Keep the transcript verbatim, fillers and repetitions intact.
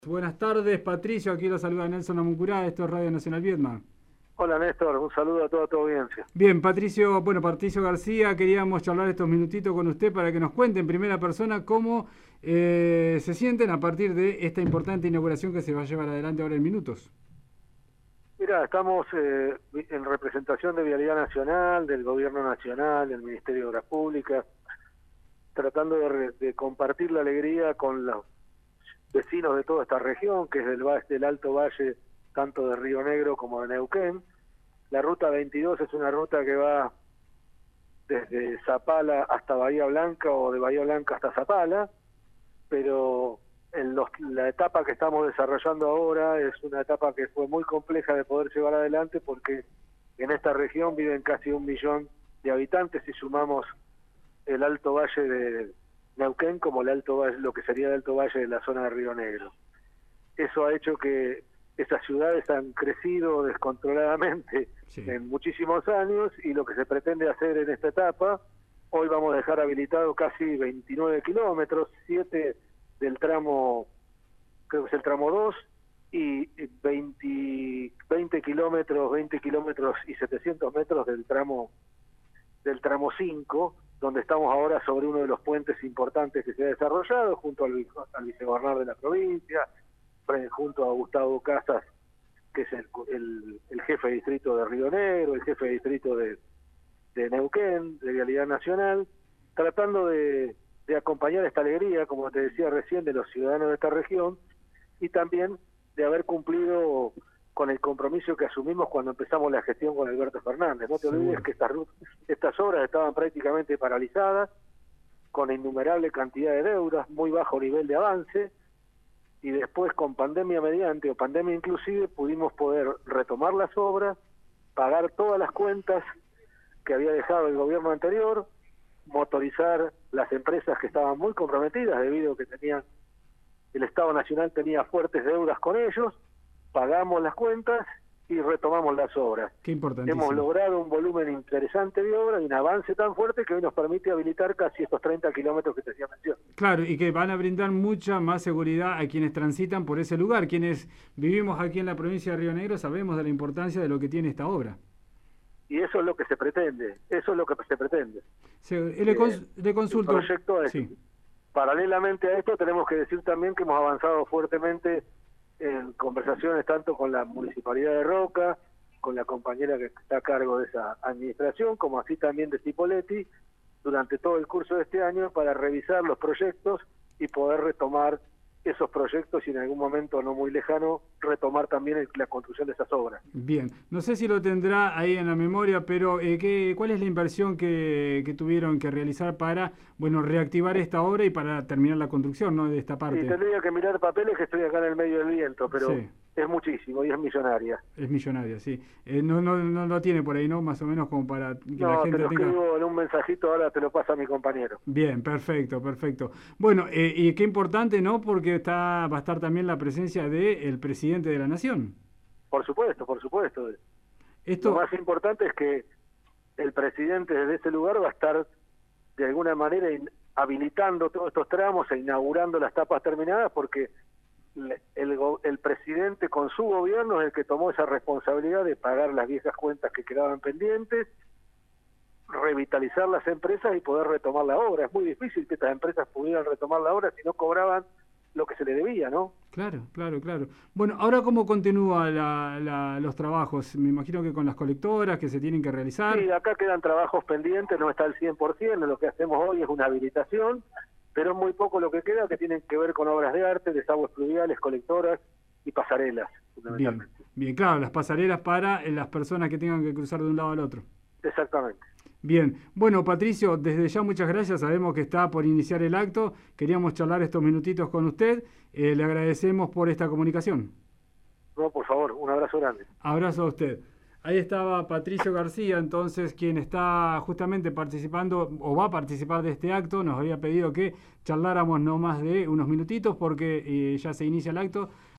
Buenas tardes, Patricio. Aquí lo saluda Nelson Amuncurá. Esto es Radio Nacional Viedma. Hola Néstor, un saludo a toda tu audiencia. Bien, Patricio, bueno, Patricio García, queríamos charlar estos minutitos con usted para que nos cuente en primera persona cómo eh, se sienten a partir de esta importante inauguración que se va a llevar adelante ahora en minutos. Mira, estamos eh, en representación de Vialidad Nacional, del Gobierno Nacional, del Ministerio de Obras Públicas, tratando de, re, de compartir la alegría con los vecinos de toda esta región, que es del, del Alto Valle, tanto de Río Negro como de Neuquén. La ruta veintidós es una ruta que va desde Zapala hasta Bahía Blanca o de Bahía Blanca hasta Zapala, pero en los, la etapa que estamos desarrollando ahora es una etapa que fue muy compleja de poder llevar adelante porque en esta región viven casi un millón de habitantes y sumamos el Alto Valle de Neuquén como el Alto Valle, lo que sería el Alto Valle de la zona de Río Negro. Eso ha hecho que esas ciudades han crecido descontroladamente sí. en muchísimos años y lo que se pretende hacer en esta etapa, hoy vamos a dejar habilitado casi veintinueve kilómetros, siete del tramo, creo que es el tramo dos, y veinte, veinte kilómetros, veinte kilómetros y setecientos metros del tramo del tramo cinco, donde estamos ahora sobre uno de los puentes importantes que se ha desarrollado, junto al, al vicegobernador de la provincia, junto a Gustavo Casas, que es el, el, el jefe de distrito de Río Negro, el jefe de distrito de, de Neuquén, de Vialidad Nacional, tratando de, de acompañar esta alegría, como te decía recién, de los ciudadanos de esta región, y también de haber cumplido con el compromiso que asumimos cuando empezamos la gestión con Alberto Fernández. No te sí. olvides que estas, estas obras estaban prácticamente paralizadas, con innumerable cantidad de deudas, muy bajo nivel de avance, y después con pandemia mediante o pandemia inclusive pudimos poder retomar las obras, pagar todas las cuentas que había dejado el gobierno anterior, motorizar las empresas que estaban muy comprometidas debido a que tenían el Estado Nacional tenía fuertes deudas con ellos, pagamos las cuentas y retomamos las obras. Qué importantísimo. Hemos logrado un volumen interesante de obras y un avance tan fuerte que hoy nos permite habilitar casi estos treinta kilómetros que te hacía mención. Claro, y que van a brindar mucha más seguridad a quienes transitan por ese lugar. Quienes vivimos aquí en la provincia de Río Negro sabemos de la importancia de lo que tiene esta obra. Y eso es lo que se pretende, eso es lo que se pretende. Sí, le, cons eh, le consulto. El proyecto es, sí. Paralelamente a esto tenemos que decir también que hemos avanzado fuertemente en conversaciones tanto con la Municipalidad de Roca, con la compañera que está a cargo de esa administración, como así también de Cipolletti, durante todo el curso de este año para revisar los proyectos y poder retomar esos proyectos y en algún momento no muy lejano retomar también el, la construcción de esas obras. Bien, no sé si lo tendrá ahí en la memoria, pero eh, ¿qué, ¿cuál es la inversión que, que tuvieron que realizar para bueno reactivar esta obra y para terminar la construcción, ¿no?, de esta parte? Sí, tendría que mirar papeles que estoy acá en el medio del viento, pero sí. es muchísimo y es millonaria. Es millonaria, sí. Eh, no, no, no lo tiene por ahí, ¿no? Más o menos como para que no, la gente te lo tenga... escribo en un mensajito, ahora te lo pasa a mi compañero. Bien, perfecto, perfecto. Bueno, eh, y qué importante, ¿no? Porque está va a estar también la presencia del presidente de la Nación. Por supuesto, por supuesto. Esto... Lo más importante es que el presidente desde ese lugar va a estar de alguna manera habilitando todos estos tramos e inaugurando las tapas terminadas porque el, el presidente con su gobierno es el que tomó esa responsabilidad de pagar las viejas cuentas que quedaban pendientes, revitalizar las empresas y poder retomar la obra. Es muy difícil que estas empresas pudieran retomar la obra si no cobraban lo que se le debía, ¿no? Claro, claro, claro. Bueno, ahora ¿cómo continúan la, la, los trabajos? Me imagino que con las colectoras que se tienen que realizar. Sí, acá quedan trabajos pendientes, no está al cien por ciento, lo que hacemos hoy es una habilitación, pero es muy poco lo que queda que tienen que ver con obras de arte, desagües pluviales, colectoras y pasarelas, fundamentalmente. Bien, bien, claro, las pasarelas para las personas que tengan que cruzar de un lado al otro. Exactamente. Bien, bueno, Patricio, desde ya muchas gracias, sabemos que está por iniciar el acto, queríamos charlar estos minutitos con usted, eh, le agradecemos por esta comunicación. No, por favor, un abrazo grande. Abrazo a usted. Ahí estaba Patricio García, entonces, quien está justamente participando o va a participar de este acto. Nos había pedido que charláramos no más de unos minutitos porque eh, ya se inicia el acto.